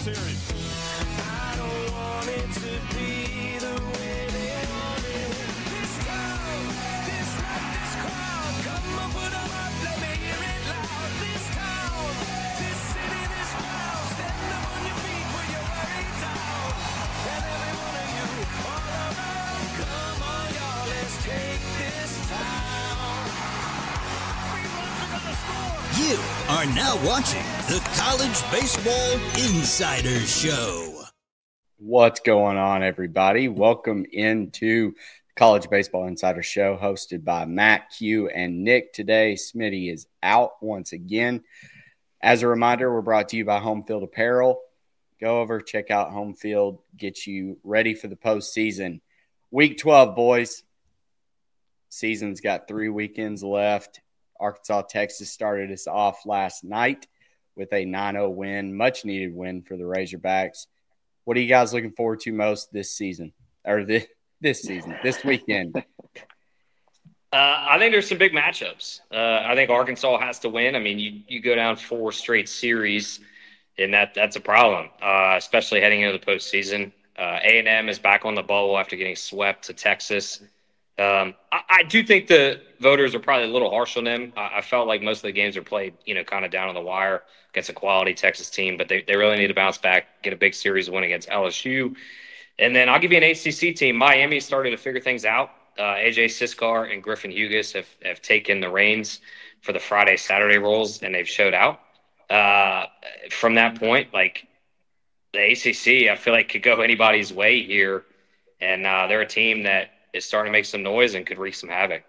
series. I don't want it to be the way they want it. This town, this night, this crowd, come on, put 'em up, let me hear it loud. This town, this city, this crowd, stand up on your feet, put your worries down. And every one of you, all around, come on, y'all, let's take this town. You are now watching the College Baseball Insider Show. What's going on, everybody? Welcome into College Baseball Insider Show, hosted by Matt, Q, and Nick. Today, Smitty is out once again. As a reminder, we're brought to you by Home Field Apparel. Go over, check out Home Field, get you ready for the postseason. Week 12, boys. Season's got 3 weekends left. Arkansas, Texas started us off last night with a 9-0 win, much-needed win for the Razorbacks. What are you guys looking forward to most this season, or this weekend? I think there's some big matchups. I think Arkansas has to win. I mean, you go down 4 straight series, and that's a problem, especially heading into the postseason. A&M is back on the bubble after getting swept to Texas. I do think the voters are probably a little harsh on them. I felt like most of the games are played, kind of down on the wire against a quality Texas team, but they really need to bounce back, get a big series win against LSU. And then I'll give you an ACC team. Miami started to figure things out. AJ Siskar and Griffin Hughes have taken the reins for the Friday-Saturday roles, and they've showed out. From that point, like the ACC, I feel like could go anybody's way here, and they're a team that is starting to make some noise and could wreak some havoc.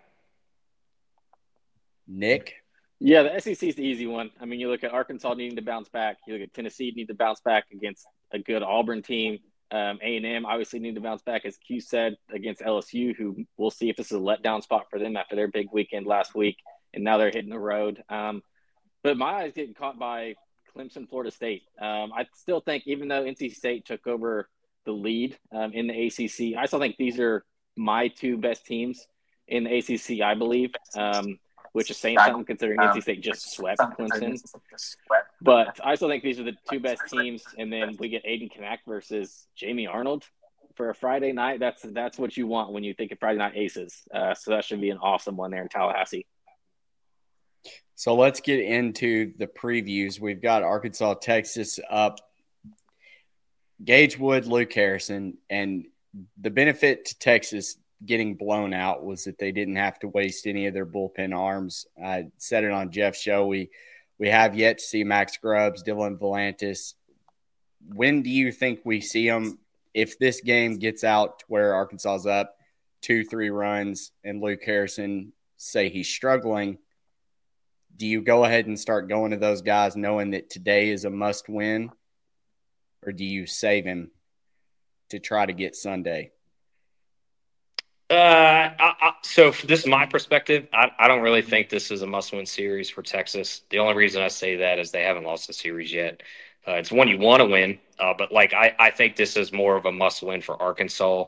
Nick? Yeah, the SEC is the easy one. I mean, you look at Arkansas needing to bounce back. You look at Tennessee needing to bounce back against a good Auburn team. A&M obviously need to bounce back, as Q said, against LSU, who we'll see if this is a letdown spot for them after their big weekend last week, and now they're hitting the road. But my eyes getting caught by Clemson, Florida State. I still think, even though NC State took over the lead in the ACC, I still think these are my 2 best teams in the ACC, I believe, which is saying something considering NC State just swept Clemson. But I still think these are the 2 best teams, and then we get Aiden Knack versus Jamie Arnold for a Friday night. That's what you want when you think of Friday night aces. So that should be an awesome one there in Tallahassee. So let's get into the previews. We've got Arkansas, Texas up. Gage Wood, Luke Harrison, and the benefit to Texas getting blown out was that they didn't have to waste any of their bullpen arms. I said it on Jeff's show. We have yet to see Max Grubbs, Dylan Volantis. When do you think we see them? If this game gets out to where Arkansas's up 2-3 runs and Luke Harrison say he's struggling, do you go ahead and start going to those guys knowing that today is a must win, or do you save him to try to get Sunday? So this is my perspective. I don't really think this is a must-win series for Texas. The only reason I say that is they haven't lost a series yet. It's one you want to win, but I think this is more of a must-win for Arkansas.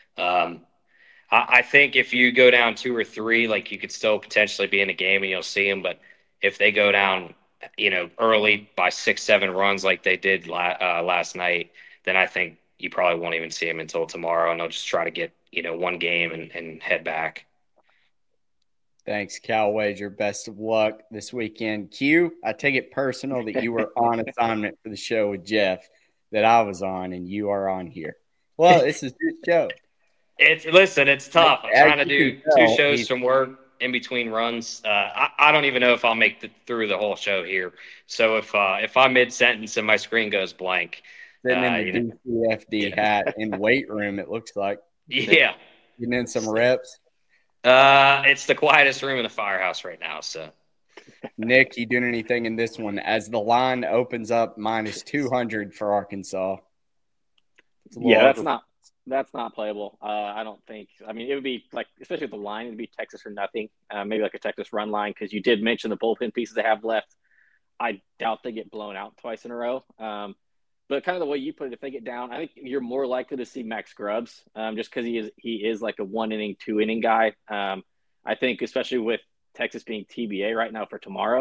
I think if you go down 2 or 3, like you could still potentially be in a game and you'll see them. But if they go down, early by 6-7 runs like they did last night, then I think you probably won't even see them until tomorrow, and they'll just try to get one game and head back. Thanks, Cal Wager. Best of luck this weekend. Q, I take it personal that you were on assignment for the show with Jeff that I was on, and you are on here. Well, this is your show. It's tough. I'm trying to do 2 shows from work in between runs. I don't even know if I'll make through the whole show here. So if I'm mid-sentence and my screen goes blank. Sitting in the DCFD hat in the weight room, it looks like. Yeah. Getting in some reps. It's the quietest room in the firehouse right now. So, Nick, you doing anything in this one as the line opens up -200 for Arkansas? Yeah, that's not playable. I don't think. I mean, it would be like, especially with the line, it'd be Texas or nothing. Maybe like a Texas run line, because you did mention the bullpen pieces they have left. I doubt they get blown out twice in a row. But kind of the way you put it, if they get down, I think you're more likely to see Max Grubbs, just because he is like a 1-inning, 2-inning guy. I think especially with Texas being TBA right now for tomorrow,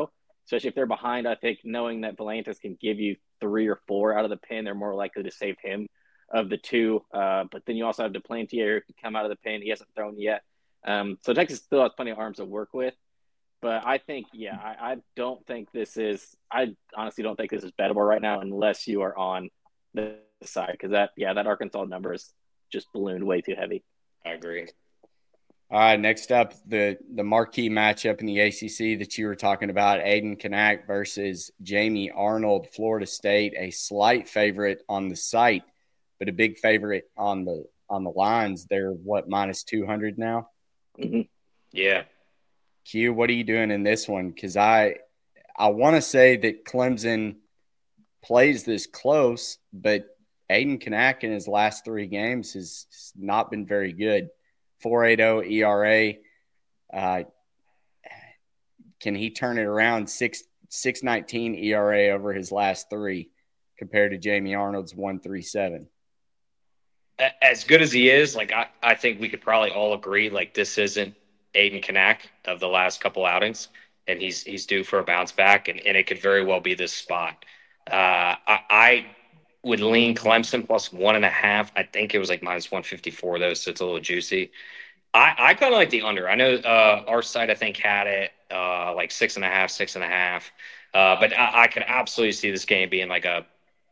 especially if they're behind. I think knowing that Volantis can give you 3 or 4 out of the pen, they're more likely to save him of the two. But then you also have Duplantier who can come out of the pen. He hasn't thrown yet. So Texas still has plenty of arms to work with. But I think, I don't think this is – I honestly don't think this is bettable right now unless you are on the side because that Arkansas number is just ballooned way too heavy. I agree. All right, next up, the marquee matchup in the ACC that you were talking about, Aiden Kanak versus Jamie Arnold, Florida State, a slight favorite on the site, but a big favorite on the lines. They're, minus 200 now? Mm-hmm. Yeah. Q, what are you doing in this one? Because I want to say that Clemson plays this close, but Aiden Kanak in his last 3 games has not been very good. 4.80 ERA. Can he turn it around? 6.19 ERA over his last 3 compared to Jamie Arnold's 1.37. As good as he is, I think we could probably all agree this isn't Aiden Kanak of the last couple outings, and he's due for a bounce back, and it could very well be this spot. I would lean Clemson plus 1.5. I think it was minus 154 though, so it's a little juicy. I kind of like the under. I know our site I think had it 6.5, 6.5, but I could absolutely see this game being a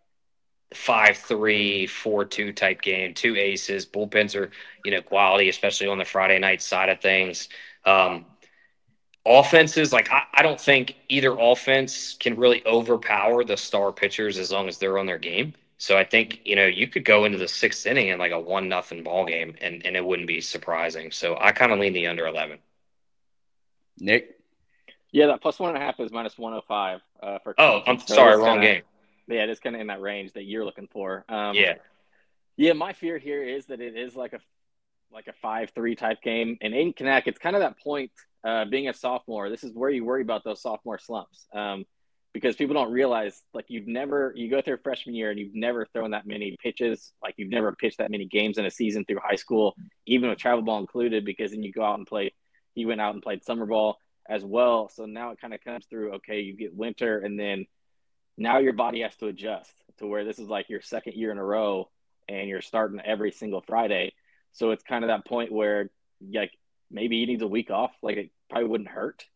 5-3, 4-2 type game. 2 aces, bullpens are quality, especially on the Friday night side of things. Offenses, I don't think either offense can really overpower the star pitchers as long as they're on their game. So I think, you could go into the 6th inning in a 1-0 ball game and it wouldn't be surprising. So I kind of lean the under 11. Nick? Yeah, that plus 1.5 is minus 105 for. Oh, I'm sorry, wrong game. Yeah, it's kind of in that range that you're looking for. Yeah, my fear here is that it is like a 5-3 type game. And Aiden Kanak, it's kind of that point, being a sophomore, this is where you worry about those sophomore slumps. Because people don't realize, you go through freshman year and you've never thrown that many pitches. You've never pitched that many games in a season through high school, even with travel ball included, because then you go out and play. He went out and played summer ball as well. So now it kind of comes through, okay, you get winter, and then now your body has to adjust to where this is your 2nd year in a row and you're starting every single Friday. So it's kind of that point where maybe he needs a week off. It probably wouldn't hurt.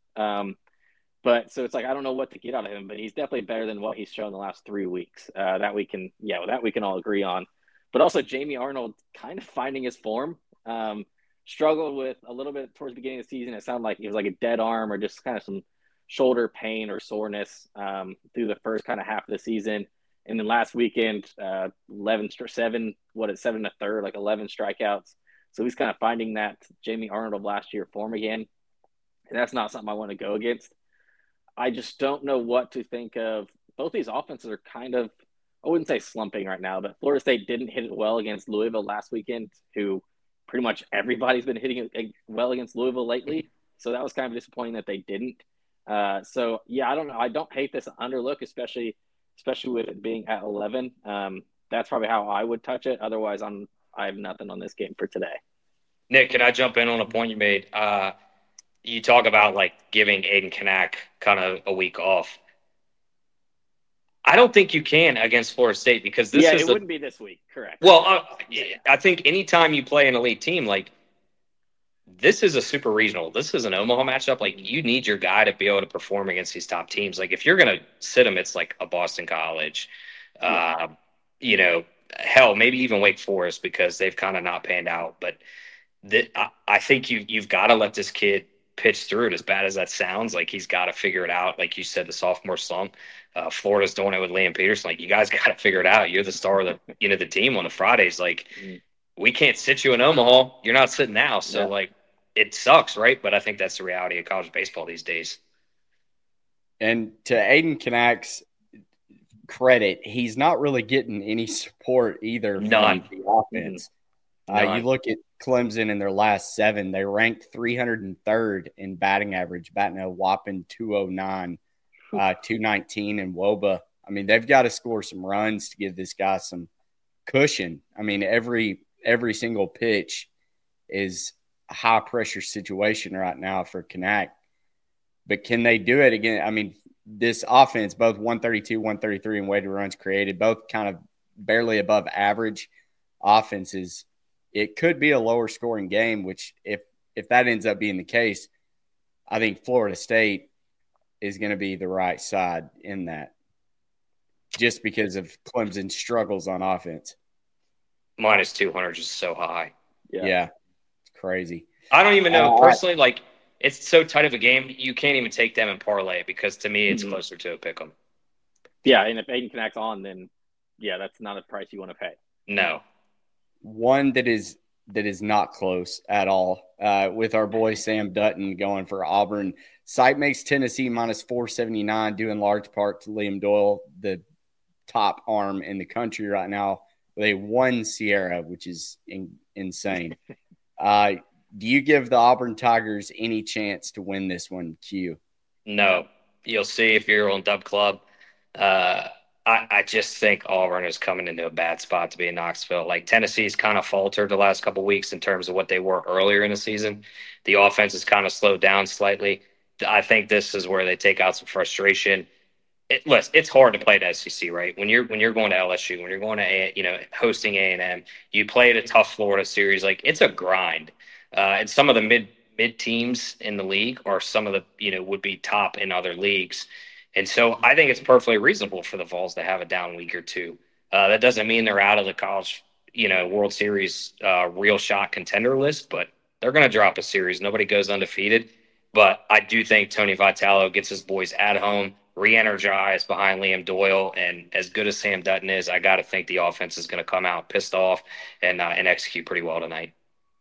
But so it's I don't know what to get out of him, but he's definitely better than what he's shown the last 3 weeks. That we can all agree on. But also Jamie Arnold kind of finding his form. Struggled with a little bit towards the beginning of the season. It sounded like it was a dead arm or just kind of some shoulder pain or soreness through the first kind of half of the season. And then last weekend, 7 1/3, 11 strikeouts. So he's kind of finding that Jamie Arnold of last year form again. And that's not something I want to go against. I just don't know what to think of. Both these offenses are kind of, I wouldn't say slumping right now, but Florida State didn't hit it well against Louisville last weekend, who pretty much everybody's been hitting it well against Louisville lately. So that was kind of disappointing that they didn't. I don't know. I don't hate this underlook, especially with it being at 11. That's probably how I would touch it. Otherwise, I have nothing on this game for today. Nick, can I jump in on a point you made? You talk about giving Aiden Kanak kind of a week off. I don't think you can against Florida State because it wouldn't be this week. Correct. Well, I think anytime you play an elite team, this is a super regional. This is an Omaha matchup. You need your guy to be able to perform against these top teams. If you're going to sit him, it's a Boston College, hell, maybe even Wake Forest because they've kind of not panned out. But I think you've got to let this kid pitch through it. As bad as that sounds, he's got to figure it out. Like you said, the sophomore slump. Florida's doing it with Liam Peterson. You guys got to figure it out. You're the star of the team on the Fridays. We can't sit you in Omaha. You're not sitting now. So it sucks, right? But I think that's the reality of college baseball these days. And to Aiden Kanak's credit, he's not really getting any support either from the offense. You look at Clemson in their last 7, they ranked 303rd in batting average, batting a whopping 209, 219 in WOBA. I mean, they've got to score some runs to give this guy some cushion. I mean, every single pitch is a high pressure situation right now for Kanak. But can they do it again? I mean, this offense, both 132, 133 and weighted runs created, both kind of barely above average offenses, it could be a lower scoring game, which if that ends up being the case, I think Florida State is going to be the right side in that just because of Clemson's struggles on offense. Minus 200 is so high. Yeah. It's crazy. I don't even know personally, like, it's so tight of a game, you can't even take them and parlay because to me it's closer to a pick 'em. Yeah, and if Aiden connects on, then that's not a price you want to pay. No. One that is not close at all with our boy Sam Dutton going for Auburn. Site makes Tennessee minus 479, due in large part to Liam Doyle, the top arm in the country right now, with a 1 Sierra, which is insane. Do you give the Auburn Tigers any chance to win this one, Q? No. You'll see if you're on Dub Club. I just think Auburn is coming into a bad spot to be in Knoxville. Like, Tennessee's kind of faltered the last couple of weeks in terms of what they were earlier in the season. The offense has kind of slowed down slightly. I think this is where they take out some frustration. It's hard to play at SEC, right? When you're going to LSU, when you're going to hosting A&M, you play at a tough Florida series. Like, it's a grind. And some of the mid teams in the league are some of the would be top in other leagues. And so I think it's perfectly reasonable for the Vols to have a down week or two. That doesn't mean they're out of the college, World Series real shot contender list, but they're going to drop a series. Nobody goes undefeated. But I do think Tony Vitello gets his boys at home, re-energized behind Liam Doyle. And as good as Sam Dutton is, I got to think the offense is going to come out pissed off and execute pretty well tonight.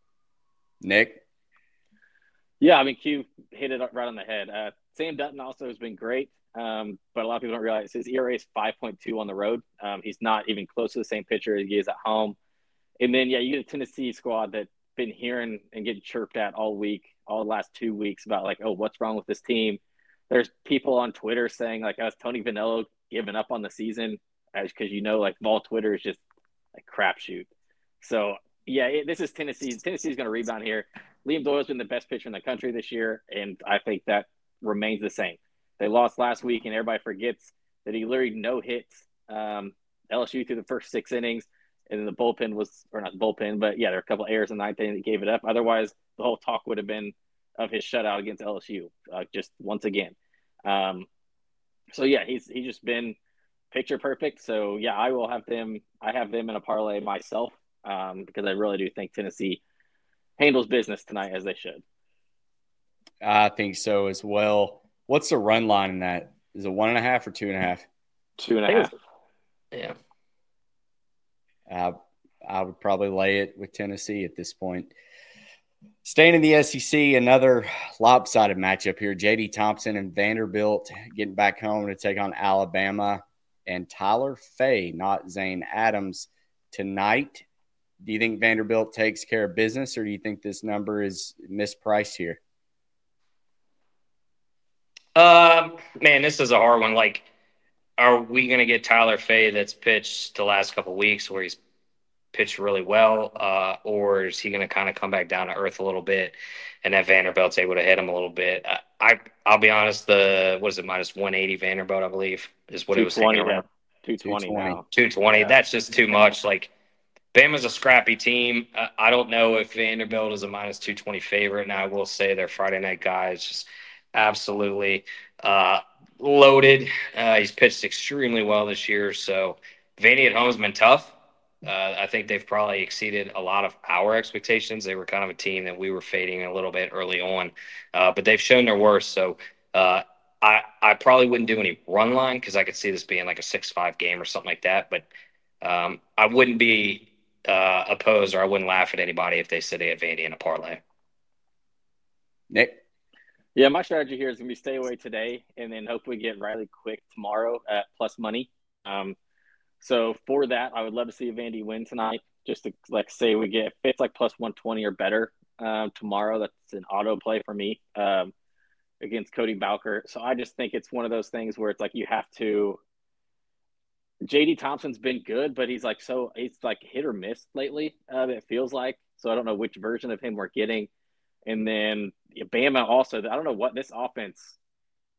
Nick? Yeah, I mean, Q hit it right on the head. Sam Dutton also has been great. But a lot of people don't realize his ERA is 5.2 on the road. He's not even close to the same pitcher as he is at home. And then, you get a Tennessee squad that's been hearing and getting chirped at all the last 2 weeks about, like, oh, what's wrong with this team? There's people on Twitter saying, like, has Tony Vitello given up on the season? Because, like, Vol Twitter is just a crapshoot. So, this is Tennessee. Tennessee's going to rebound here. Liam Doyle's been the best pitcher in the country this year, and I think that remains the same. They lost last week, and everybody forgets that he literally no hits LSU through the first 6 innings, and then the bullpen or not the bullpen, but there were a couple of errors in the 9th inning that gave it up. Otherwise, the whole talk would have been of his shutout against LSU, just once again. He's just been picture perfect. So I will have them. I have them in a parlay myself because I really do think Tennessee handles business tonight as they should. I think so as well. What's the run line in that? Is it 1.5 or 2.5? 2.5. Yeah. I would probably lay it with Tennessee at this point. Staying in the SEC, another lopsided matchup here. J.D. Thompson and Vanderbilt getting back home to take on Alabama, and Tyler Fay, not Zane Adams, tonight. Do you think Vanderbilt takes care of business, or do you think this number is mispriced here? Man, this is a hard one. Like, are we going to get Tyler Fay that's pitched the last couple of weeks where he's pitched really well, or is he going to kind of come back down to earth a little bit, and then Vanderbilt's able to hit him a little bit? I'll be honest, minus 180 Vanderbilt, I believe, is what it was saying around. 220 now. 220. Yeah. That's just too much. Like, Bama's a scrappy team. I don't know if Vanderbilt is a minus 220 favorite. Now, I will say their Friday night guy is just absolutely loaded. He's pitched extremely well this year. So Vandy at home has been tough. I think they've probably exceeded a lot of our expectations. They were kind of a team that we were fading a little bit early on, but they've shown their worst. So I probably wouldn't do any run line because I could see this being like a 6-5 game or something like that. But I wouldn't be opposed, or I wouldn't laugh at anybody if they said they had Vandy in a parlay. Nick? Yeah, my strategy here is going to be stay away today and then hopefully get Riley Quick tomorrow at plus money. So for that, I would love to see Vandy win tonight. Just to say we get, if it's like plus 120 or better tomorrow, that's an auto play for me against Cody Bowker. So I just think it's one of those things where it's like you have to. J.D. Thompson's been good, but he's like hit or miss lately. It feels like. So I don't know which version of him we're getting. And then Bama also, I don't know what this offense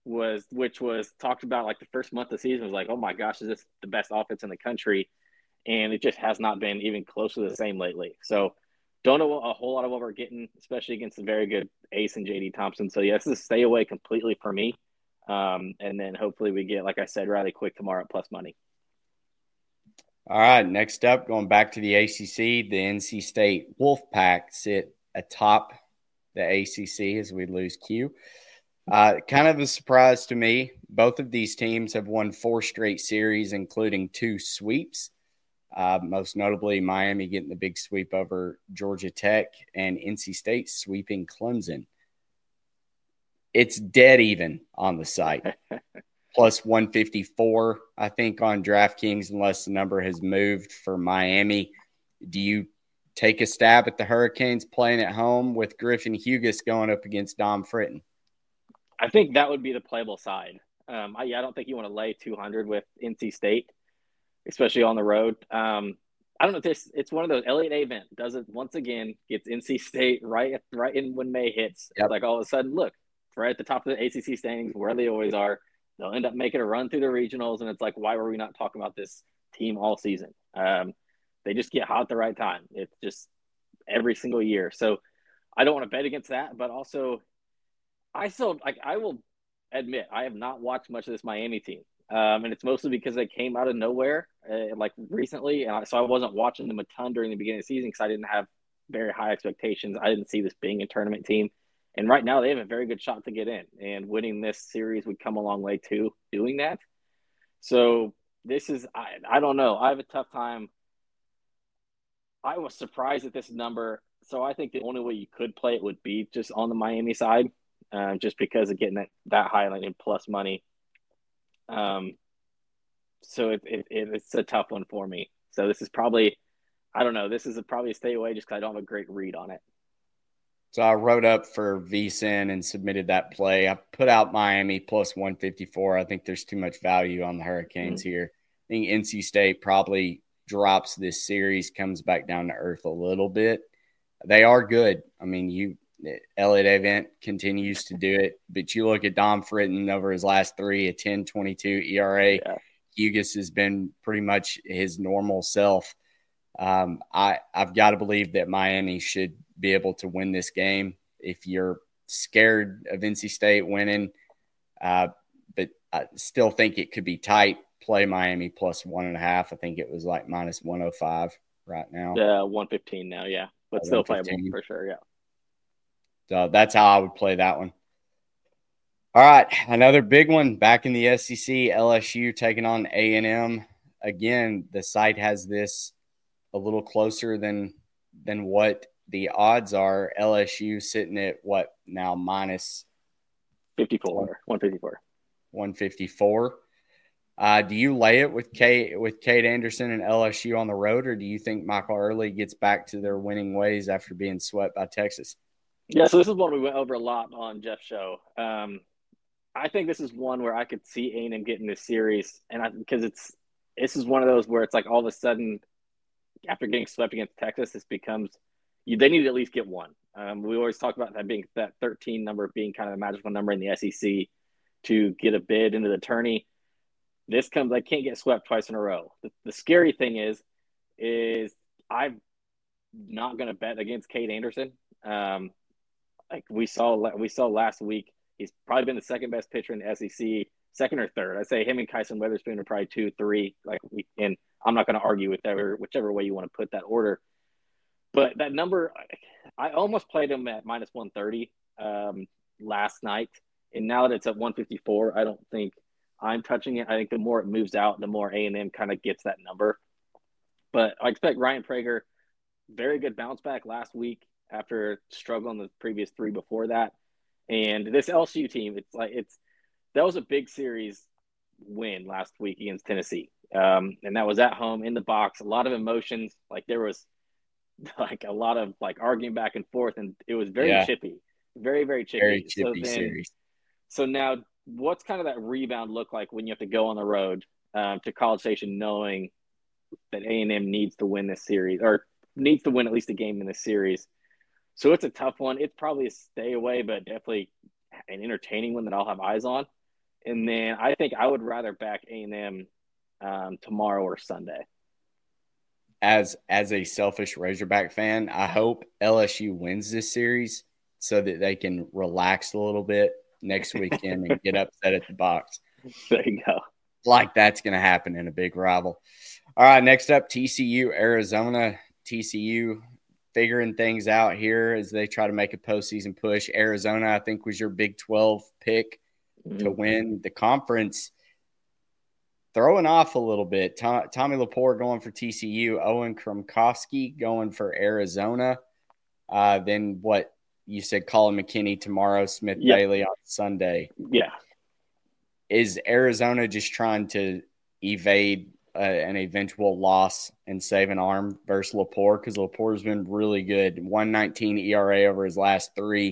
which was talked about like the first month of the season was like, oh my gosh, is this the best offense in the country? And it just has not been even close to the same lately. So don't know a whole lot of what we're getting, especially against the very good Ace and JD Thompson. So yeah, this is a stay away completely for me. And then hopefully we get, like I said, Riley Quick tomorrow at plus money. All right, next up, going back to the ACC, the NC State Wolfpack sit atop the ACC as we lose Q. Kind of a surprise to me. Both of these teams have won 4 straight series, including 2 sweeps. Most notably, Miami getting the big sweep over Georgia Tech and NC State sweeping Clemson. It's dead even on the site. Plus 154, I think, on DraftKings, unless the number has moved for Miami. Do you take a stab at the Hurricanes playing at home with Griffin Hughes going up against Dom Fritton? I think that would be the playable side. I don't think you want to lay 200 with NC State, especially on the road. I don't know if this. It's one of those. Elliott Avent does it once again. Gets NC State right in when May hits. Yep. It's like all of a sudden, look, right at the top of the ACC standings, where they always are. They'll end up making a run through the regionals, and it's like, why were we not talking about this team all season? They just get hot at the right time. It's just every single year. So I don't want to bet against that, but also I will admit I have not watched much of this Miami team. And it's mostly because they came out of nowhere like recently. And so I wasn't watching them a ton during the beginning of the season because I didn't have very high expectations. I didn't see this being a tournament team. And right now they have a very good shot to get in. And winning this series would come a long way too, doing that. So this is, I don't know. I have a tough time. I was surprised at this number. So I think the only way you could play it would be just on the Miami side, just because of getting that high in plus money. So it's a tough one for me. So this is probably, I don't know. This is probably a stay away just because I don't have a great read on it. So I wrote up for VSiN and submitted that play. I put out Miami plus 154. I think there's too much value on the Hurricanes here. I think NC State probably drops this series, comes back down to earth a little bit. They are good. I mean, Elliott Avent continues to do it, but you look at Dom Fritton over his last 3, a 10.22 ERA. Yeah. Hughes has been pretty much his normal self. I've got to believe that Miami should be able to win this game. If you're scared of NC State winning, but I still think it could be tight, play Miami plus 1.5. I think it was like minus 105 right now. 115 now, yeah. But still playable for sure, yeah. So that's how I would play that one. All right, another big one back in the SEC, LSU taking on A&M. Again, the site has this a little closer than what the odds are. LSU sitting at what now, minus 154. 154. Do you lay it with Cade Anderson and LSU on the road, or do you think Michael Early gets back to their winning ways after being swept by Texas? Yeah, so this is one we went over a lot on Jeff's show. I think this is one where I could see A&M getting this series, and because this is one of those where it's like all of a sudden, after getting swept against Texas, this becomes they need to at least get one. We always talk about that 13 number being kind of the magical number in the SEC to get a bid into the tourney. They can't get swept twice in a row. The scary thing is I'm not going to bet against Cade Anderson. Like we saw last week, he's probably been the second best pitcher in the SEC, second or third. I'd say him and Kyson Weatherspoon are probably 2, 3. And I'm not going to argue with whichever way you want to put that order. But that number, I almost played him at minus 130 last night, and now that it's at 154, I don't think I'm touching it. I think the more it moves out, the more A&M kind of gets that number. But I expect Ryan Prager, very good bounce back last week after struggling the previous 3 before that. And this LSU team, that was a big series win last week against Tennessee. And that was at home in the box, a lot of emotions. Like there was like a lot of like arguing back and forth, and it was very chippy, very, very chippy. Very chippy series. So now what's kind of that rebound look like when you have to go on the road to College Station knowing that A&M needs to win this series or needs to win at least a game in this series? So it's a tough one. It's probably a stay away, but definitely an entertaining one that I'll have eyes on. And then I think I would rather back A&M tomorrow or Sunday. As a selfish Razorback fan, I hope LSU wins this series so that they can relax a little bit next weekend and get upset at the box. There you go. Like that's going to happen in a big rival. All right, next up, TCU, Arizona. TCU figuring things out here as they try to make a postseason push. Arizona, I think, was your Big 12 pick to win the conference. Throwing off a little bit. Tommy Laporte going for TCU. Owen Kromkowski going for Arizona. Then what you said, Colin McKinney tomorrow, Smith Bailey on Sunday. Yeah. Is Arizona just trying to evade an eventual loss and save an arm versus Laporte? Because Laporte's been really good. 1.19 ERA over his last 3.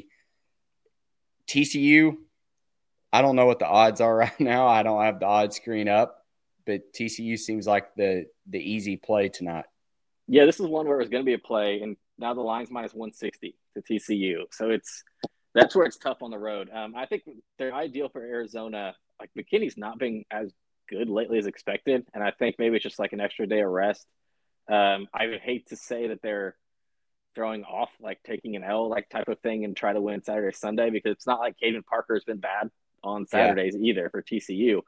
TCU, I don't know what the odds are right now. I don't have the odds screen up. But TCU seems like the easy play tonight. Yeah, this is one where it was going to be a play, and now the line's minus 160 to TCU. So that's where it's tough on the road. I think they're ideal for Arizona. Like McKinney's not been as good lately as expected, and I think maybe it's just like an extra day of rest. I would hate to say that they're throwing off, like taking an L, like type of thing, and try to win Saturday, Sunday, because it's not like Caden Parker has been bad on Saturdays either for TCU.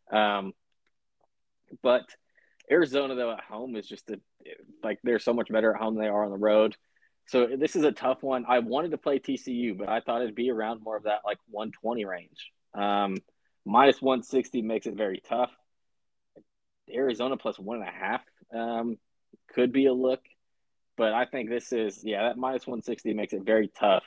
But Arizona, though, at home is just they're so much better at home than they are on the road. So this is a tough one. I wanted to play TCU, but I thought it'd be around more of that like 120 range. Minus 160 makes it very tough. Arizona plus 1.5 could be a look, but I think this is that minus 160 makes it very tough.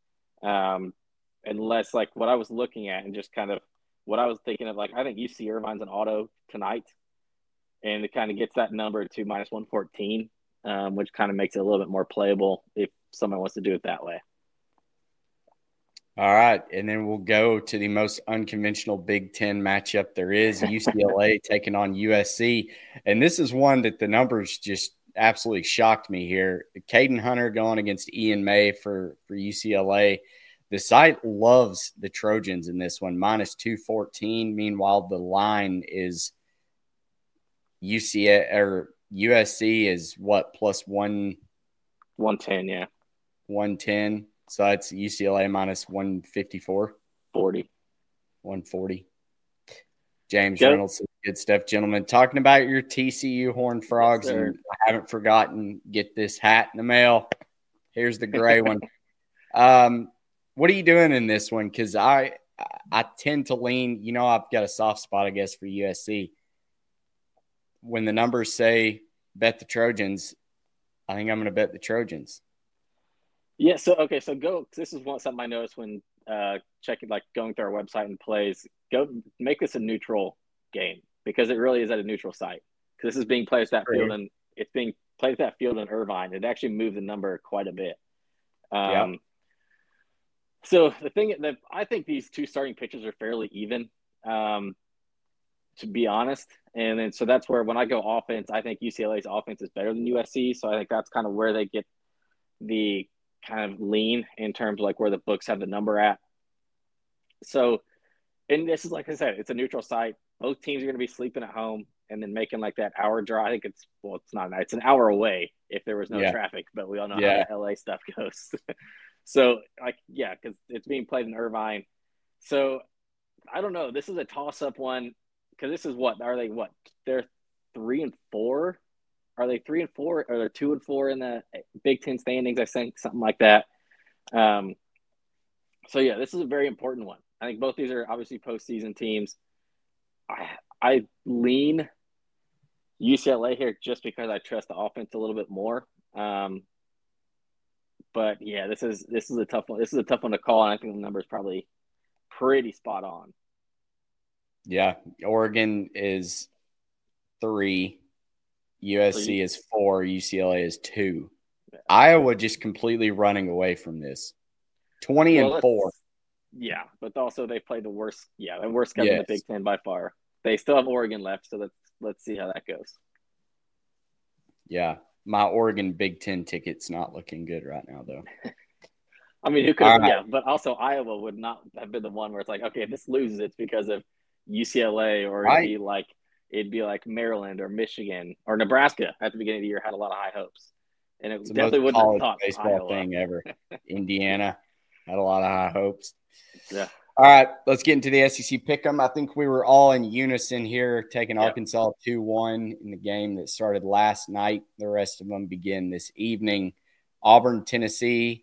Unless like what I was looking at and just kind of what I was thinking of, like I think UC Irvine's an auto tonight. And it kind of gets that number to minus 114, which kind of makes it a little bit more playable if someone wants to do it that way. All right. And then we'll go to the most unconventional Big Ten matchup there is, UCLA taking on USC. And this is one that the numbers just absolutely shocked me here. Caden Hunter going against Ian May for UCLA. The site loves the Trojans in this one, minus 214. Meanwhile, the line is USC is what, plus 110, yeah. 110. So that's UCLA minus 154. 140. James Reynolds, good stuff, gentlemen. Talking about your TCU Horned Frogs, yes, and I haven't forgotten, get this hat in the mail. Here's the gray one. What are you doing in this one? Because I tend to lean, I've got a soft spot, I guess, for USC. When the numbers say bet the Trojans, I think I'm going to bet the Trojans. Yeah. So go. This is something I noticed when checking, like going through our website and plays. Go make this a neutral game because it really is at a neutral site. Because this is being played at that field, and it's being played at that field in Irvine. It actually moved the number quite a bit. So the thing that I think these two starting pitchers are fairly even. To be honest. And then, so that's where when I go offense, I think UCLA's offense is better than USC. So I think that's kind of where they get the kind of lean in terms of like where the books have the number at. So, and this is, like I said, it's a neutral site. Both teams are going to be sleeping at home and then making like that hour drive. I think it's an hour away if there was no traffic, but we all know how the LA stuff goes. So because it's being played in Irvine. So I don't know. This is a toss-up one. Because this is they're 3-4. Are they 3-4 or they're 2-4 in the Big Ten standings? I think something like that. So this is a very important one. I think both these are obviously postseason teams. I lean UCLA here just because I trust the offense a little bit more. But this is a tough one. This is a tough one to call, and I think the number is probably pretty spot on. Yeah, Oregon is 3, USC is 4, UCLA is 2. Yeah. Iowa just completely running away from this. 20-4. Yeah, but also they played the worst. Yeah, the worst game in the Big Ten by far. They still have Oregon left, so let's see how that goes. Yeah, my Oregon Big Ten ticket's not looking good right now, though. I mean, who could? But also Iowa would not have been the one where it's like, okay, if this loses, it's because of UCLA, or Right. it'd be like Maryland or Michigan or Nebraska at the beginning of the year had a lot of high hopes, and it It's the definitely most wouldn't have college thought baseball Iowa. thing ever. Indiana had a lot of high hopes. Yeah. All right, let's get into the SEC pick'em. I think we were all in unison here, taking Arkansas 2-1 in the game that started last night. The rest of them begin this evening. Auburn, Tennessee.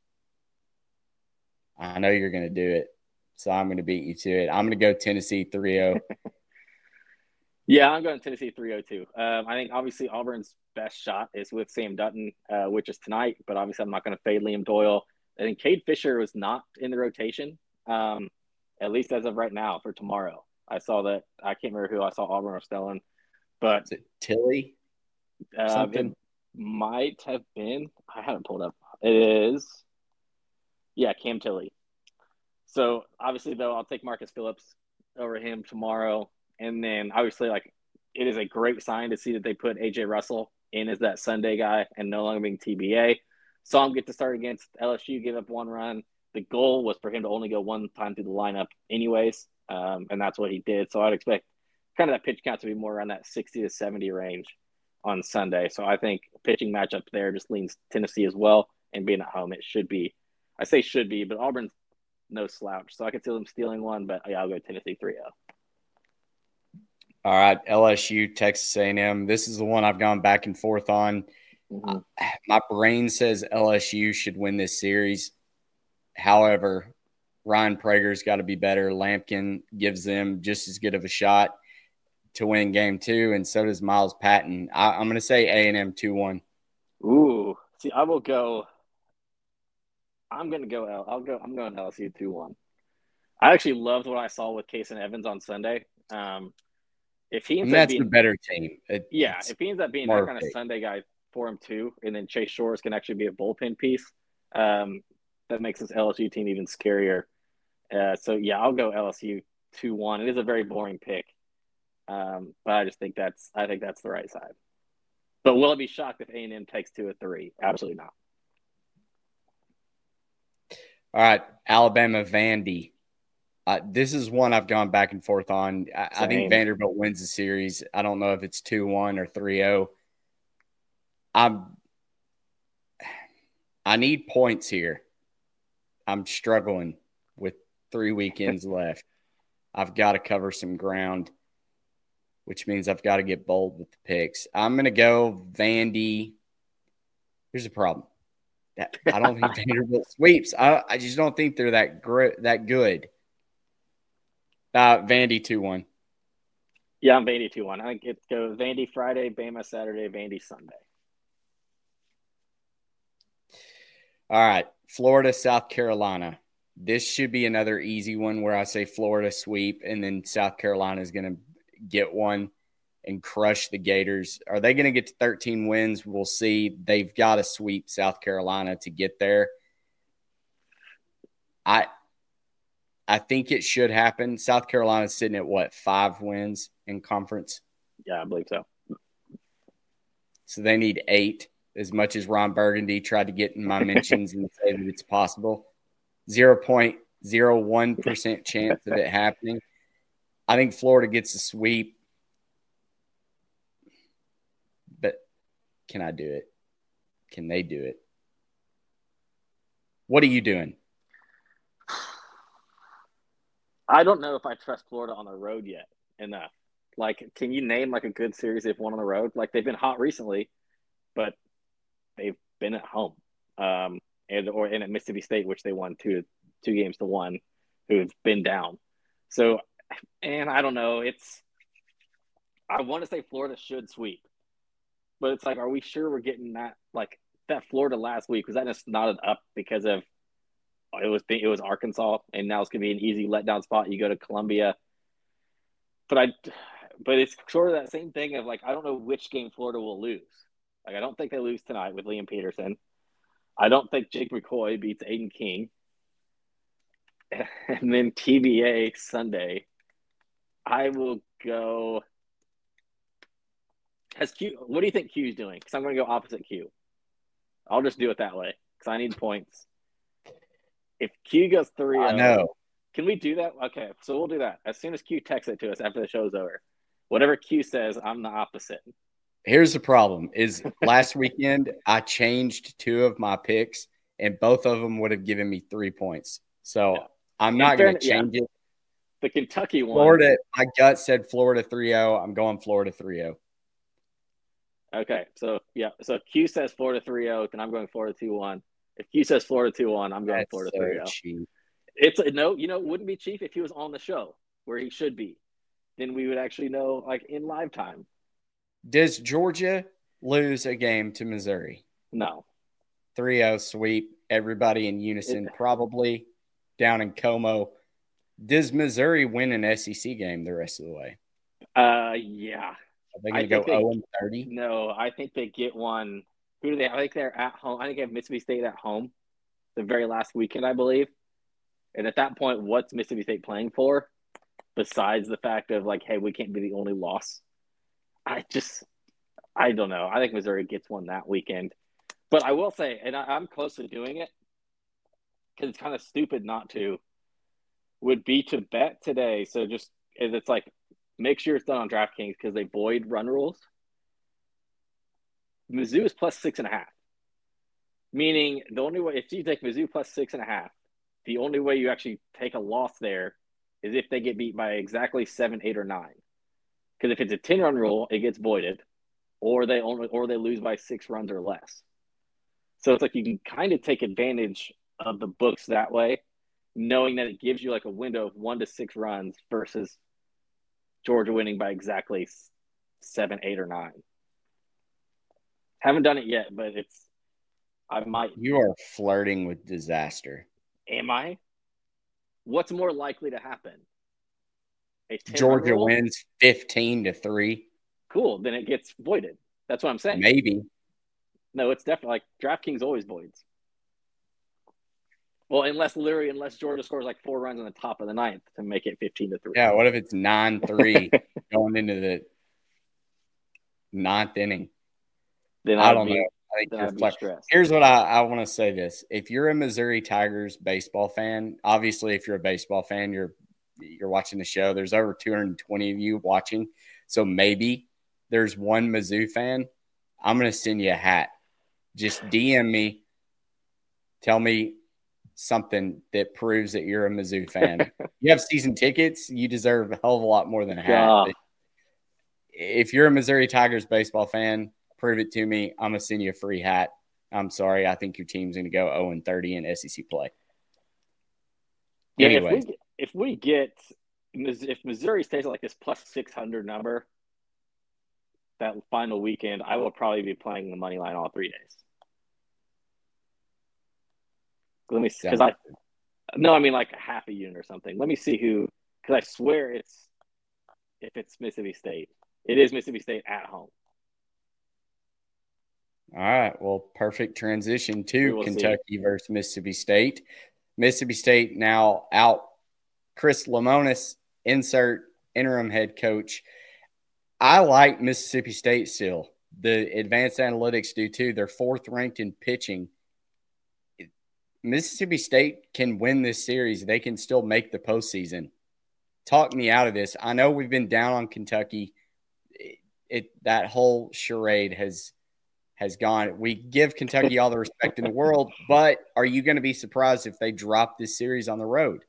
I know you're going to do it, so I'm going to beat you to it. I'm going to go Tennessee 3-0. Yeah, I'm going Tennessee 3-0 I think obviously Auburn's best shot is with Sam Dutton, which is tonight, but obviously I'm not going to fade Liam Doyle. I think Cade Fisher was not in the rotation, at least as of right now for tomorrow. I saw that. I can't remember who I saw Auburn or Stellan, but Is it Tilly? Something? it might have been. I haven't pulled up. It is, yeah, Cam Tilly. So obviously, though, I'll take Marcus Phillips over him tomorrow. And then obviously, it is a great sign to see that they put AJ Russell in as that Sunday guy and no longer being TBA. Saw him get to start against LSU, give up one run. The goal was for him to only go one time through the lineup anyways, and that's what he did. So I'd expect kind of that pitch count to be more around that 60 to 70 range on Sunday. So I think pitching matchup there just leans Tennessee as well, and being at home, it should be. I say should be, but Auburn's no slouch. So I could see them stealing one, but yeah, I'll go Tennessee 3-0. All right, LSU, Texas A&M. This is the one I've gone back and forth on. Mm-hmm. My brain says LSU should win this series. However, Ryan Prager's got to be better. Lampkin gives them just as good of a shot to win game 2, and so does Miles Patton. I'm going to say A&M 2-1. Ooh, see, I will go. I'm going to go. I'm going LSU 2-1. I actually loved what I saw with Case and Evans on Sunday. If he ends up that's being the better team. if he ends up being that kind of Sunday guy for him too, and then Chase Shores can actually be a bullpen piece, that makes this LSU team even scarier. So yeah, I'll go LSU 2-1. It is a very boring pick, but I think that's the right side. But will I be shocked if A&M takes 2 or 3? Absolutely not. All right, Alabama, Vandy. This is one I've gone back and forth on. I think Vanderbilt wins the series. I don't know if it's 2-1 or 3-0. I need points here. I'm struggling with 3 weekends left. I've got to cover some ground, which means I've got to get bold with the picks. I'm going to go Vandy. Here's the problem. I don't think Vanderbilt sweeps. I just don't think they're that good. Vandy 2-1. Yeah, I'm Vandy 2-1. I think it goes Vandy Friday, Bama Saturday, Vandy Sunday. All right, Florida, South Carolina. This should be another easy one where I say Florida sweep, and then South Carolina is going to get one and crush the Gators. Are they going to get to 13 wins? We'll see. They've got to sweep South Carolina to get there. I think it should happen. South Carolina's sitting at 5 wins in conference? Yeah, I believe so. So they need 8, as much as Ron Burgundy tried to get in my mentions and say that it's possible. 0.01% chance of it happening. I think Florida gets a sweep. But can I do it? Can they do it? What are you doing? I don't know if I trust Florida on the road yet enough. Can you name a good series they've won on the road? They've been hot recently, but they've been at home. And at Mississippi State, which they won 2 games to 1, who've been down. So, and I don't know. I want to say Florida should sweep, but it's are we sure we're getting that? That Florida last week, was that just knotted up because of it was Arkansas, and now it's gonna be an easy letdown spot. You go to Columbia, but it's sort of that same thing of I don't know which game Florida will lose. I don't think they lose tonight with Liam Peterson. I don't think Jake McCoy beats Aiden King. And then TBA Sunday, I will go. What do you think Q's doing? Because I'm going to go opposite Q. I'll just do it that way because I need points. If Q goes 3-0, I know. Can we do that? Okay, so we'll do that as soon as Q texts it to us after the show's over. Whatever Q says, I'm the opposite. Here's the problem: is last weekend I changed 2 of my picks, and both of them would have given me 3 points. So I'm not going to change it. The Kentucky one. Florida, my gut said Florida 3-0. I'm going Florida 3-0. Okay, so Q says Florida 3-0, and I'm going Florida 2-1. If Q says Florida 2-1, I'm going That's Florida so 3-0. cheap. It's no, it wouldn't be cheap if he was on the show where he should be. Then we would actually know, like, in live time. Does Georgia lose a game to Missouri? No. 3-0 sweep. Everybody in unison, probably down in Como. Does Missouri win an SEC game the rest of the way? Yeah. Are they going to go 0-30? No, I think they get one. Who do they? I think they're at home. I think they have Mississippi State at home the very last weekend, I believe. And at that point, what's Mississippi State playing for? Besides the fact of, like, hey, we can't be the only loss. I don't know. I think Missouri gets one that weekend. But I will say, and I'm close to doing it because it's kind of stupid not to, would be to bet today. So just, it's like, make sure it's done on DraftKings because they void run rules. Mizzou is plus 6.5. Meaning the only way, if you take Mizzou plus 6.5, the only way you actually take a loss there is if they get beat by exactly 7, 8, or 9. Because if it's a 10-run rule, it gets voided, or they lose by 6 runs or less. So it's like you can kind of take advantage of the books that way, knowing that it gives you like a window of 1 to 6 runs versus Georgia winning by exactly 7, 8, or 9. Haven't done it yet, but I might. You are flirting with disaster. Am I? What's more likely to happen? Georgia wins 15-3. Cool. Then it gets voided. That's what I'm saying. Maybe. No, it's definitely like DraftKings always voids. Well, unless Georgia scores like 4 runs in the top of the 9th to make it 15-3. Yeah. What if it's 9-3 going into the 9th inning? Then I don't know. I think you're stressed. Here's what I want to say this. If you're a Missouri Tigers baseball fan, obviously if you're a baseball fan, you're watching the show. There's over 220 of you watching. So maybe there's one Mizzou fan. I'm going to send you a hat. Just DM me. Tell me something that proves that you're a Mizzou fan. You have season tickets. You deserve a hell of a lot more than a hat. If you're a Missouri Tigers baseball fan, prove it to me. I'm going to send you a free hat. I'm sorry. I think your team's going to go 0-30 in SEC play. Yeah, anyway. If Missouri stays at like this plus 600 number that final weekend, I will probably be playing the money line all 3 days. Let me see, I mean like a half a unit or something. Let me see who, because I swear if it's Mississippi State, it is Mississippi State at home. All right. Well, perfect transition to Kentucky versus Mississippi State. Mississippi State now out. Chris Lemonis, insert interim head coach. I like Mississippi State still. The advanced analytics do too. They're 4th ranked in pitching. Mississippi State can win this series. They can still make the postseason. Talk me out of this. I know we've been down on Kentucky. That whole charade has gone. We give Kentucky all the respect in the world, but are you going to be surprised if they drop this series on the road?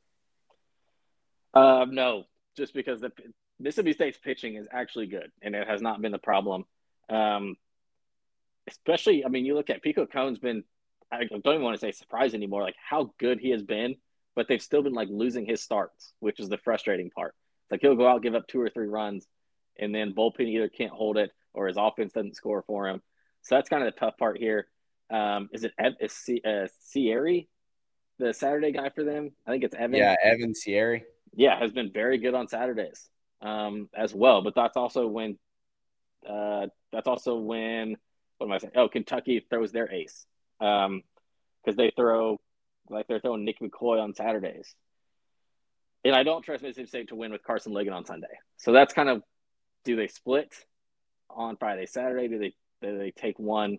No, just because the Mississippi State's pitching is actually good, and it has not been the problem. Especially, I mean, you look at Pico Cone's been, I don't even want to say surprised anymore, like how good he has been, but they've still been like losing his starts, which is the frustrating part. It's like he'll go out, give up 2 or 3 runs, and then bullpen either can't hold it or his offense doesn't score for him. So that's kind of the tough part here. Is Sierra, the Saturday guy for them? I think it's Evan. Yeah, Evan Sierra. Yeah, has been very good on Saturdays as well. But that's also when what am I saying? Oh, Kentucky throws their ace because they're throwing Nick McCoy on Saturdays. And I don't trust Mississippi State to win with Carson Ligon on Sunday. So that's kind of, do they split on Friday, Saturday? Do they take one?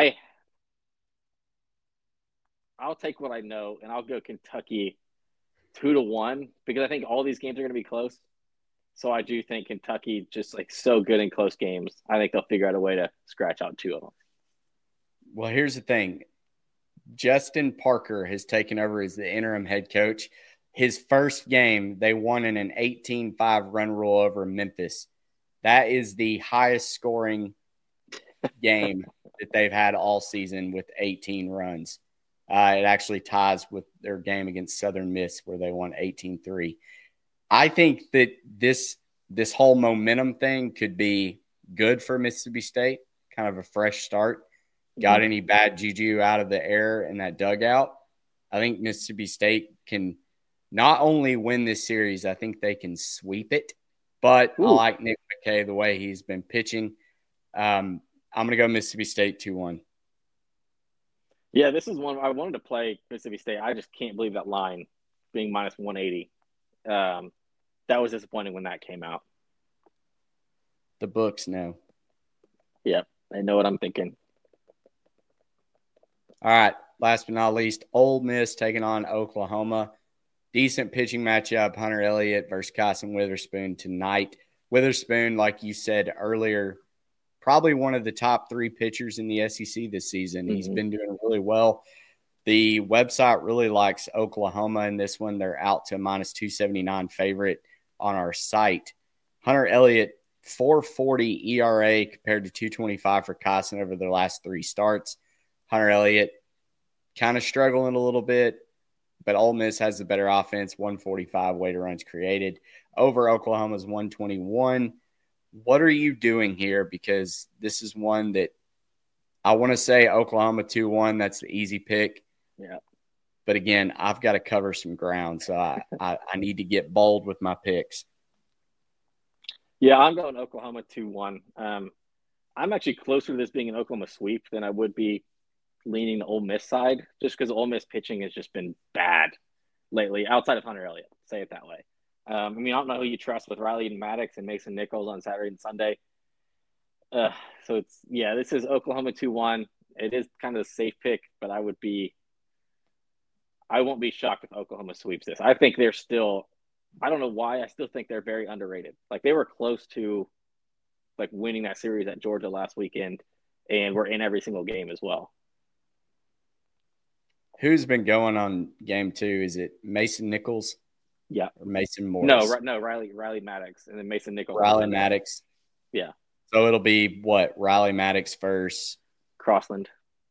I'll take what I know, and I'll go Kentucky 2-1 because I think all these games are going to be close. So I do think Kentucky just like so good in close games. I think they'll figure out a way to scratch out 2 of them. Well, here's the thing. Justin Parker has taken over as the interim head coach. His first game, they won in an 18-5 run rule over Memphis. That is the highest scoring game that they've had all season with 18 runs. It actually ties with their game against Southern Miss where they won 18-3. I think that this whole momentum thing could be good for Mississippi State, kind of a fresh start. Got any bad juju out of the air in that dugout? I think Mississippi State can not only win this series, I think they can sweep it. But I like Nick McKay, the way he's been pitching. I'm going to go Mississippi State 2-1. Yeah, this is one I wanted to play Mississippi State. I just can't believe that line being minus 180. That was disappointing when that came out. The books know. Yep, I know what I'm thinking. All right, last but not least, Ole Miss taking on Oklahoma. Decent pitching matchup, Hunter Elliott versus Carson Witherspoon tonight. Witherspoon, like you said earlier, probably one of the top 3 pitchers in the SEC this season. He's been doing really well. The website really likes Oklahoma in this one. They're out to minus 279 favorite on our site. Hunter Elliott, 4.40 ERA compared to 2.25 for Carson over their last 3 starts. Hunter Elliott kind of struggling a little bit, but Ole Miss has the better offense, 145 weighted runs created. Over Oklahoma's 121. What are you doing here? Because this is one that I want to say Oklahoma 2-1. That's the easy pick. Yeah. But again, I've got to cover some ground, so I need to get bold with my picks. Yeah, I'm going Oklahoma 2-1. I'm actually closer to this being an Oklahoma sweep than I would be leaning the Ole Miss side, just because Ole Miss pitching has just been bad lately, outside of Hunter Elliott, say it that way. I don't know who you trust with Riley and Maddox and Mason Nichols on Saturday and Sunday. So this is Oklahoma 2-1. It is kind of a safe pick, but I won't be shocked if Oklahoma sweeps this. I think they're still, I don't know why, I still think they're very underrated. Like they were close to like winning that series at Georgia last weekend, and we're in every single game as well. Who's been going on game 2? Is it Mason Nichols? Yeah. Or Mason Morris? No, Riley Maddox, and then Mason Nichols. Riley Maddox. Yeah. So it'll be what? Riley Maddox versus Crossland.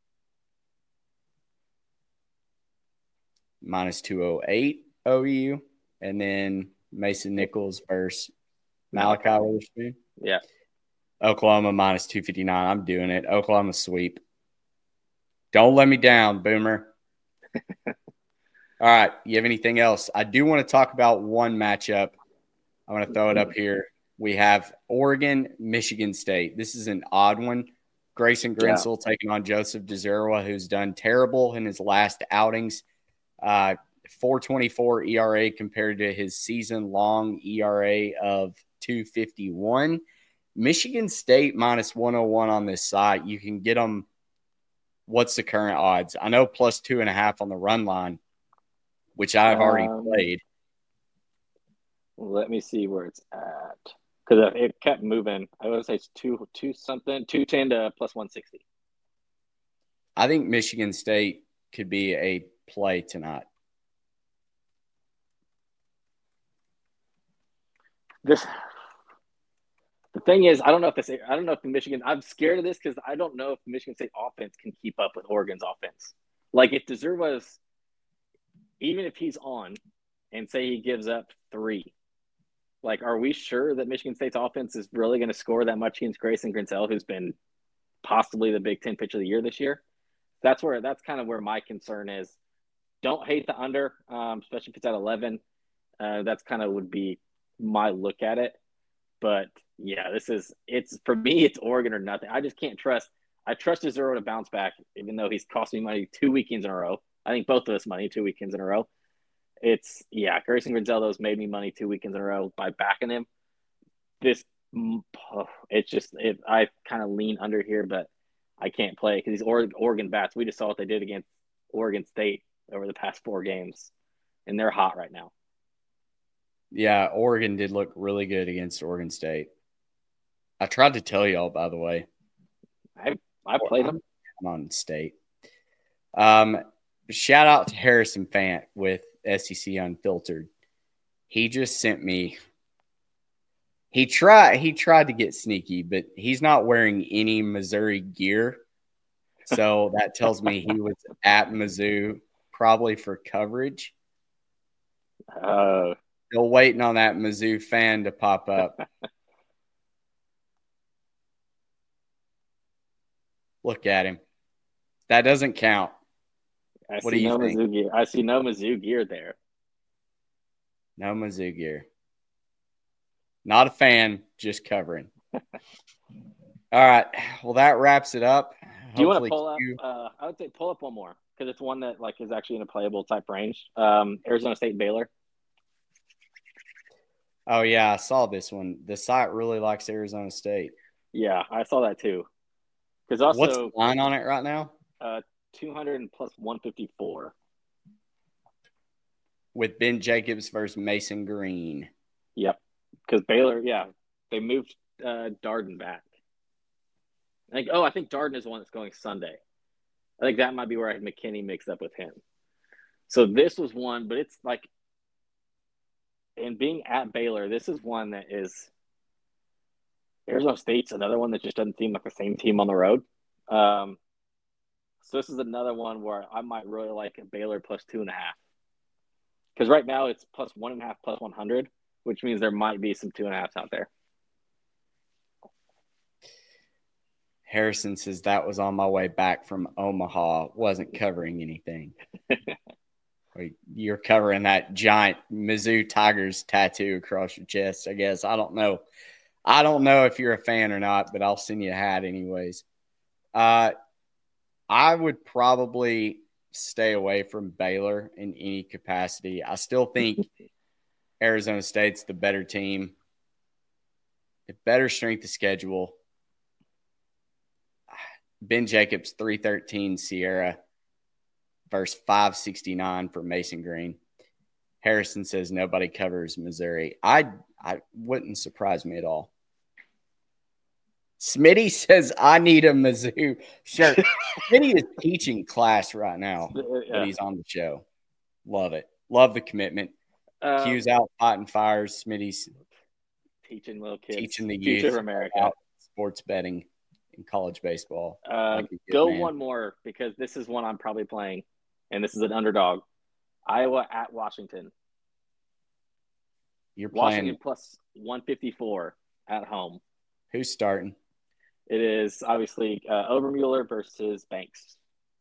Minus 208 OU, and then Mason Nichols versus Malachi Witherspoon. Yeah. Oklahoma minus 259. I'm doing it. Oklahoma sweep. Don't let me down, Boomer. All right. You have anything else? I do want to talk about one matchup. I want to throw it up here. We have Oregon, Michigan State. This is an odd one. Grayson Grinsell taking on Joseph DeZerwa, who's done terrible in his last outings. 4.24 ERA compared to his season-long ERA of 2.51. Michigan State minus 101 on this site. You can get them. What's the current odds? I know plus 2.5 on the run line, which I've already played. Let me see where it's at, because it kept moving. I would say it's 210 to plus 160. I think Michigan State could be a play tonight. The thing is, I don't know if the Michigan. I'm scared of this because I don't know if the Michigan State offense can keep up with Oregon's offense. Like if DeZerwa's, even if he's on, and say he gives up 3, like are we sure that Michigan State's offense is really going to score that much against Grayson Grinsell, who's been possibly the Big Ten pitcher of the year this year? That's kind of where my concern is. Don't hate the under, especially if it's at 11. That's kind of would be my look at it. But yeah, it's for me, it's Oregon or nothing. I just can't trust. I trust DeZerwa to bounce back, even though he's cost me money 2 weekends in a row. I think both of us money 2 weekends in a row. Grayson Grinsell has made me money 2 weekends in a row by backing him. I kind of lean under here, but I can't play because these Oregon bats. We just saw what they did against Oregon State over the past 4 games. and they're hot right now. Yeah, Oregon did look really good against Oregon State. I tried to tell y'all, by the way. I played them. I'm on State. Shout out to Harrison Fant with SEC Unfiltered. He just sent me. He tried to get sneaky, but he's not wearing any Missouri gear. So that tells me he was at Mizzou probably for coverage. Still waiting on that Mizzou fan to pop up. Look at him. That doesn't count. What do you think? Mizzou gear. I see no Mizzou gear there. No Mizzou gear. Not a fan, just covering. All right. Well, that wraps it up. Do you want to pull up? I would say pull up one more because it's one that is actually in a playable type range. Arizona State Baylor. Oh yeah, I saw this one. The site really likes Arizona State. Yeah, I saw that too. Because also, what's the line on it right now? 200 and plus 154. With Ben Jacobs versus Mason Green. Yep. Because Baylor, they moved Darden back. I think Darden is the one that's going Sunday. I think that might be where I had McKinney mixed up with him. So this was one, but it's like, and being at Baylor, this is one that is Arizona State's another one that just doesn't seem like the same team on the road. So this is another one where I might really like a Baylor plus 2.5. Because right now it's plus 1.5 plus 100, which means there might be some 2.5s out there. Harrison says that was on my way back from Omaha. Wasn't covering anything. You're covering that giant Mizzou Tigers tattoo across your chest, I guess. I don't know. I don't know if you're a fan or not, but I'll send you a hat anyways. I would probably stay away from Baylor in any capacity. I still think Arizona State's the better team, the better strength of schedule. Ben Jacobs, 313 Sierra versus 569 for Mason Green. Harrison says nobody covers Missouri. I wouldn't surprise me at all. Smitty says I need a Mizzou shirt. Smitty is teaching class right now, but he's on the show. Love it. Love the commitment. Q's out fighting fires. Smitty's teaching little kids, teaching the future youth of America about sports betting in college baseball. Go one more because this is one I'm probably playing, and this is an underdog. Iowa at Washington. You're playing Washington plus 154 at home. Who's starting? It is obviously Obermuller versus Banks.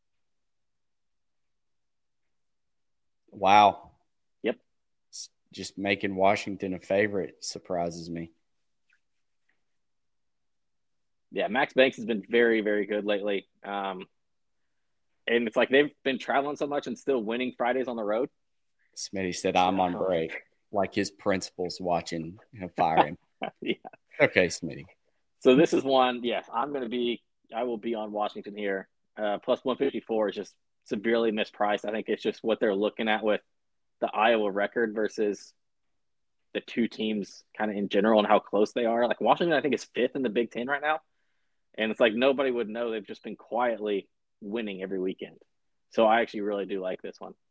Wow. Yep. Just making Washington a favorite surprises me. Yeah, Max Banks has been very, very good lately. And it's like they've been traveling so much and still winning Fridays on the road. Smitty said, I'm on break. Like his principal's watching him fire him. Yeah. Okay, Smitty. So this is one, yes, I will be on Washington here. Plus 154 is just severely mispriced. I think it's just what they're looking at with the Iowa record versus the two teams kind of in general and how close they are. Like Washington, I think, is 5th in the Big Ten right now. And it's like nobody would know. They've just been quietly winning every weekend. So I actually really do like this one.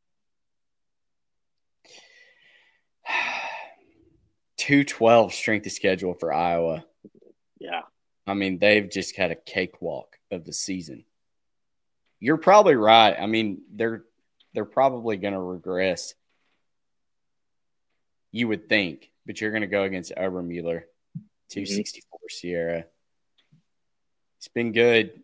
.212 strength of schedule for Iowa. Yeah. I mean, they've just had a cakewalk of the season. You're probably right. I mean, they're probably going to regress. You would think, but you're going to go against Obermuller, 264 Sierra. It's been good.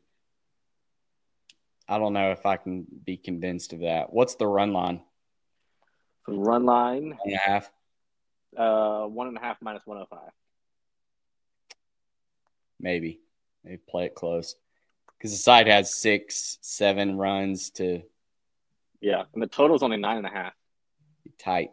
I don't know if I can be convinced of that. What's the run line? The run line? 1.5. 1.5 minus 105. Maybe play it close because the side has 6-7 runs to. Yeah, and the total's only 9.5. Tight.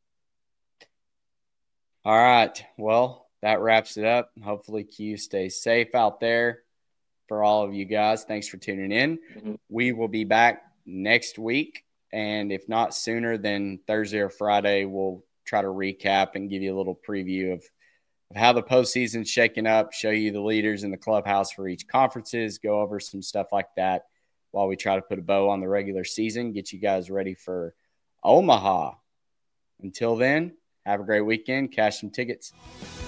All right. Well, that wraps it up. Hopefully, Q stays safe out there for all of you guys. Thanks for tuning in. Mm-hmm. We will be back next week And if not sooner, then Thursday or Friday, we'll try to recap and give you a little preview of how the postseason's shaking up, show you the leaders in the clubhouse for each conferences, go over some stuff like that while we try to put a bow on the regular season, get you guys ready for Omaha. Until then, have a great weekend. Cash some tickets.